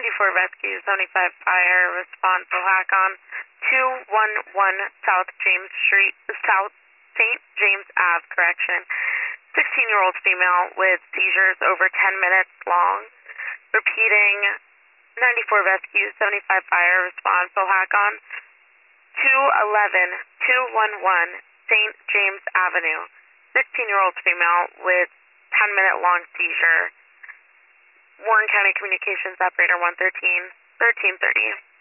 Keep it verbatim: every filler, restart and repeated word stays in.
ninety-four rescue, seventy-five fire, respond for Hakon, two one one South James Street, South Saint James Ave, correction. sixteen-year-old female with seizures over ten minutes long. Repeating, ninety-four rescue, seventy-five fire, respond for Hakon, two eleven two one one Saint James Avenue. sixteen-year-old female with ten minute long seizure. Warren County Communications Operator one thirteen, thirteen thirty.